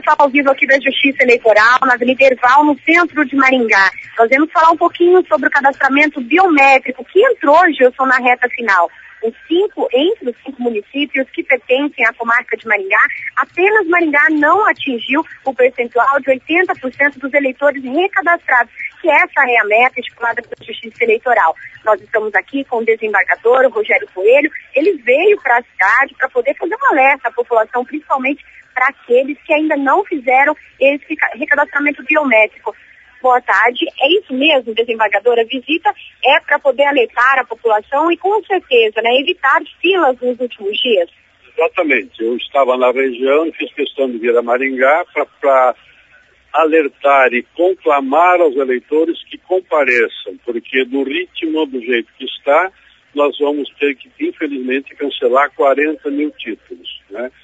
direto ao vivo aqui da Justiça Eleitoral, na Avenida Erval, no centro de Maringá. Nós vamos falar um pouquinho sobre o cadastramento biométrico, que entrou, Gilson, na reta final. Entre os 5 municípios que pertencem à comarca de Maringá, apenas Maringá não atingiu o percentual de 80% dos eleitores recadastrados, que essa é a meta estipulada pela Justiça Eleitoral. Nós estamos aqui com o desembargador, o Rogério Coelho. Ele veio para a cidade para poder fazer um alerta à população, principalmente para aqueles que ainda não fizeram esse recadastramento biométrico. Boa tarde. É isso mesmo, desembargadora? A visita é para poder alertar a população e, com certeza, evitar filas nos últimos dias? Exatamente. Eu estava na região e fiz questão de vir a Maringá para alertar e conclamar aos eleitores que compareçam, porque do ritmo, do jeito que está, nós vamos ter que, infelizmente, cancelar 40 mil títulos,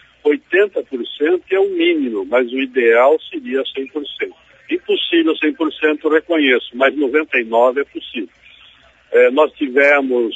80% é o mínimo, mas o ideal seria 100%. Impossível 100%, reconheço, mas 99% é possível. Nós tivemos,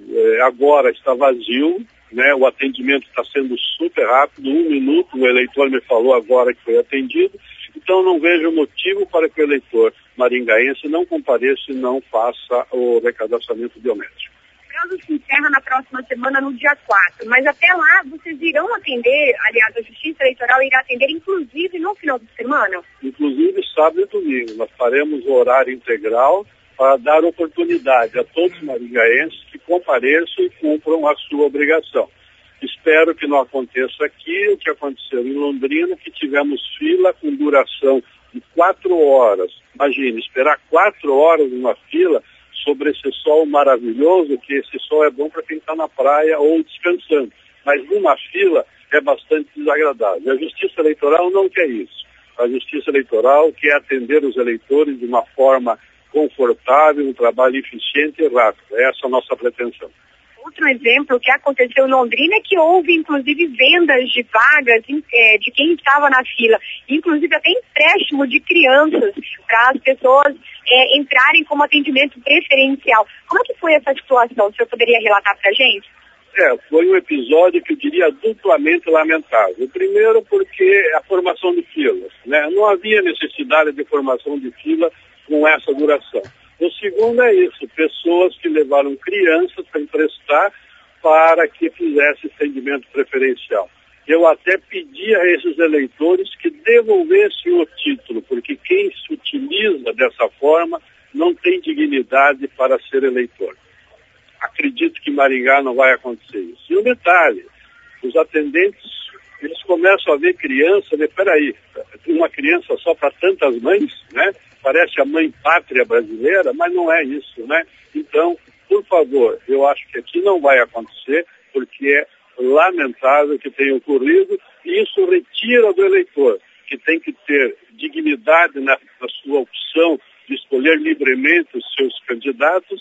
agora está vazio, o atendimento está sendo super rápido, 1 minuto, o eleitor me falou agora que foi atendido, então não vejo motivo para que o eleitor maringaense não compareça e não faça o recadastramento biométrico. O prazo se encerra na próxima semana, no dia 4, mas até lá vocês irão atender, aliás, a Justiça Eleitoral irá atender, inclusive no final de semana? Inclusive sábado e domingo, nós faremos o horário integral para dar oportunidade a todos os maringaenses que compareçam e cumpram a sua obrigação. Espero que não aconteça aqui o que aconteceu em Londrina, que tivemos fila com duração de 4 horas. Imagine, esperar 4 horas numa fila sobre esse sol maravilhoso, que esse sol é bom para quem está na praia ou descansando. Mas numa fila é bastante desagradável. A Justiça Eleitoral não quer isso. A Justiça Eleitoral quer atender os eleitores de uma forma confortável, um trabalho eficiente e rápido. Essa é a nossa pretensão. Outro exemplo que aconteceu em Londrina é que houve, inclusive, vendas de vagas de quem estava na fila, inclusive até empréstimo de crianças para as pessoas entrarem como atendimento preferencial. Como é que foi essa situação? O senhor poderia relatar para a gente? Foi um episódio que eu diria duplamente lamentável. Primeiro porque a formação de filas, não havia necessidade de formação de fila com essa duração. O segundo é isso, pessoas que levaram crianças para emprestar para que fizesse atendimento preferencial. Eu até pedi a esses eleitores que devolvessem o título, porque quem se utiliza dessa forma não tem dignidade para ser eleitor. Acredito que em Maringá não vai acontecer isso. E um detalhe, os atendentes, eles começam a ver criança, peraí, uma criança só para tantas mães, Parece a mãe pátria brasileira, mas não é isso, Então, por favor, eu acho que aqui não vai acontecer, porque é lamentável que tenha ocorrido, e isso retira do eleitor, que tem que ter dignidade na sua opção de escolher livremente os seus candidatos.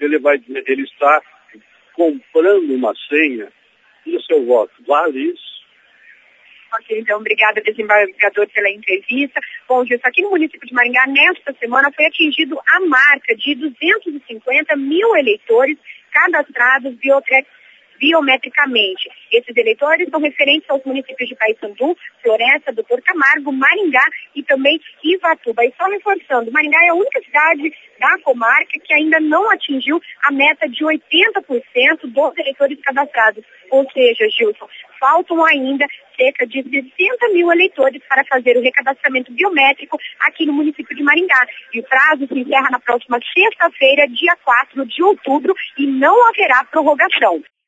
Ele está comprando uma senha e o seu voto vale isso? Ok, então, obrigada, desembargador, pela entrevista. Bom, Gilson, aqui no município de Maringá, nesta semana, foi atingido a marca de 250 mil eleitores cadastrados biometricamente. Esses eleitores são referentes aos municípios de Paissandu, Floresta, Doutor Camargo, Maringá e também Ivatuba. E só reforçando, Maringá é a única cidade da comarca que ainda não atingiu a meta de 80% dos eleitores cadastrados. Ou seja, Gilson, faltam ainda cerca de 60 mil eleitores para fazer o recadastramento biométrico aqui no município de Maringá. E o prazo se encerra na próxima sexta-feira, dia 4 de outubro, e não haverá prorrogação.